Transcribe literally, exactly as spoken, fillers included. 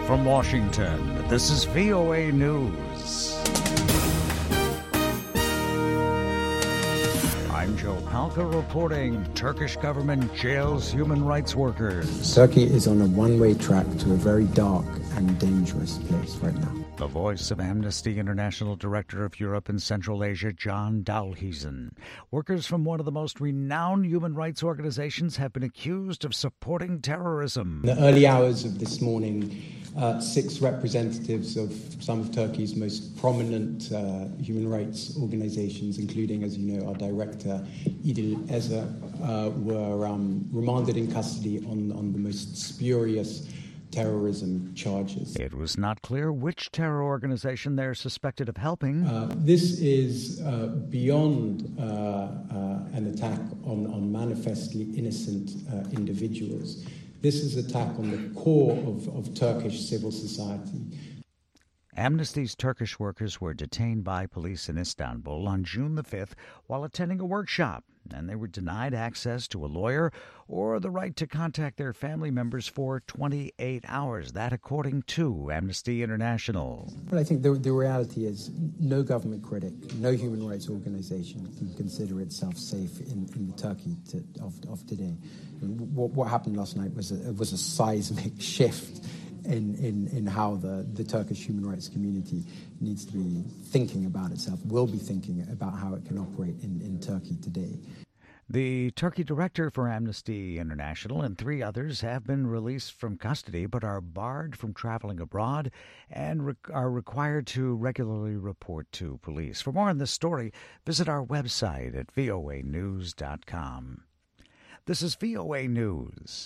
From Washington, this is V O A News. I'm Joe Palca reporting Turkish government jails human rights workers. Turkey is on a one-way track to a very dark and dangerous place right now. The voice of Amnesty International Director of Europe and Central Asia, John Dalhuisen. Workers from one of the most renowned human rights organizations have been accused of supporting terrorism. In the early hours of this morning, uh, six representatives of some of Turkey's most prominent uh, human rights organizations, including, as you know, our director, Idil Ezer, uh, were um, remanded in custody on, on the most spurious terrorism charges. It was not clear which terror organization they're suspected of helping. Uh, this is uh, beyond uh, uh, an attack on, on manifestly innocent uh, individuals. This is an attack on the core of, of Turkish civil society. Amnesty's Turkish workers were detained by police in Istanbul on June the fifth while attending a workshop, and they were denied access to a lawyer or the right to contact their family members for twenty-eight hours. That according to Amnesty International. Well, I think the, the reality is no government critic, no human rights organization can consider itself safe in, in the Turkey to, of, of today. And what, what happened last night was a, was a seismic shift In, in, in how the, the Turkish human rights community needs to be thinking about itself, will be thinking about how it can operate in, in Turkey today. The Turkey director for Amnesty International and three others have been released from custody but are barred from traveling abroad and re- are required to regularly report to police. For more on this story, visit our website at voa news dot com. This is V O A News.